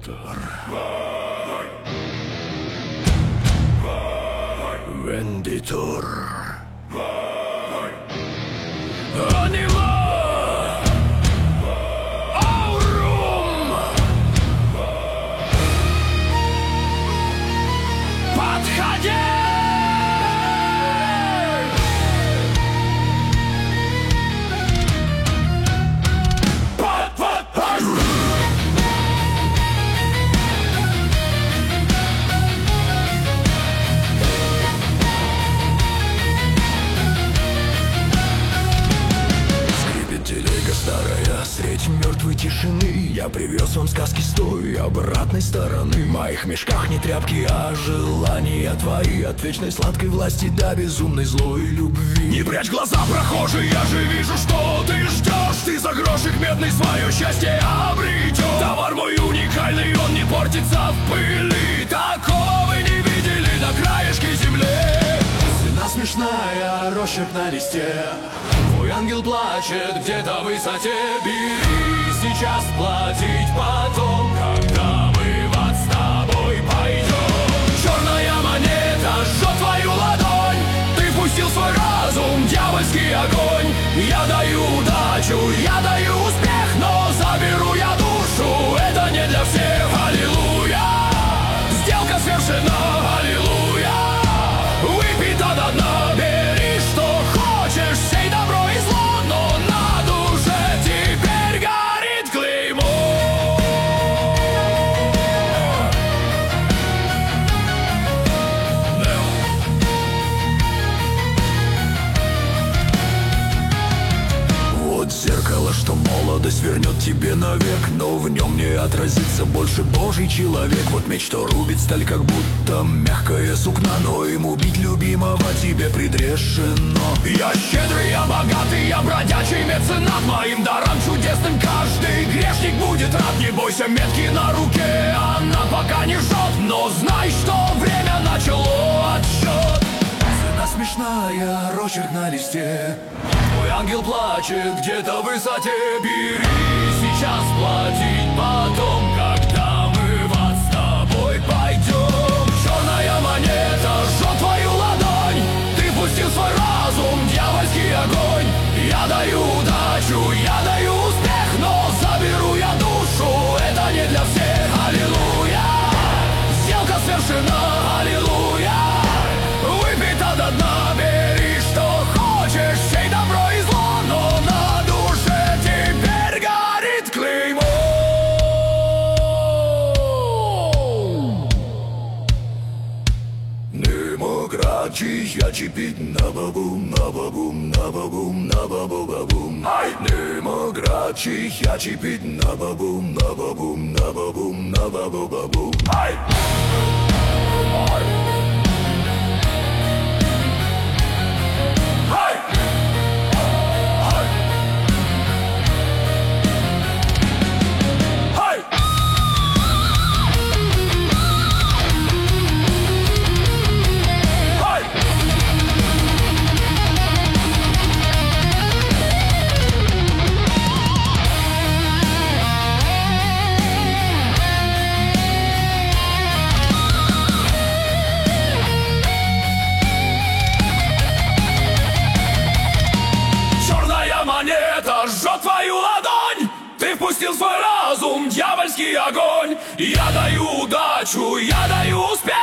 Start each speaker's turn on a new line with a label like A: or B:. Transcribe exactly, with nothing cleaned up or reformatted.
A: Терминатор. Вендитор. Анима. Аурум. Подходи! Старая, средь мертвой тишины я привез вам сказки с той обратной стороны. В моих мешках не тряпки, а желания твои. От вечной сладкой власти до безумной злой любви. Не прячь глаза, прохожий, я же вижу, что ты ждешь. Ты за грошик медный свое счастье обретешь. Товар мой уникальный, он не портится в пыли. Такого вы не видели на краешке земли. Цена смешная, росчерк на листе. Твой ангел плачет где-то в высоте. Бери сейчас платить потом, когда мы в ад с тобой пойдем. Черная монета жжет твою ладонь. Ты впустил свой разум, дьявольский огонь. Я даю удачу, я даю успех, но заберу я душу. Это не для всех, аллилуйя. Сделка свершена, аллилуйя. Выпито до дна, бери что хочешь, сей добро и зло, но на душе теперь горит клеймо. Вот зеркало, что молодость вернет тебе навек, но в нем не отразится больше Божий человек. Вот меч, что рубит сталь, как будто мягкое сукно, но им убить любимого тебе предрешено. Я щедрый, я богатый, я бродячий меценат. Моим даром чудесным каждый грешник будет рад. Не бойся метки на руке, она пока не жжет, но знай, что время начало отсчет. Цена смешная, росчерк на листе. Твой ангел плачет где-то в высоте. Бери сейчас платить потом, когда мы в ад с тобой пойдем. Черная монета жжет твою ладонь. Ты пустил свой разум, дьявольский огонь. Я даю удачу, я даю успех, но заберу я душу. Это не для всех, аллилуйя. Сделка свершена, аллилуйя. Выпито до дна, бери что хочешь, сей добро и зло, но на душе теперь горит клеймо. Не мог рачить, я чипить на бабум, на бабум, на бабум, на бабу бабум. Не мог рачить, я чипить на бабум, на бабум, на бабум, на бабу бабум. Жжет твою ладонь. Ты впустил свой разум, дьявольский огонь. Я даю удачу, я даю успех,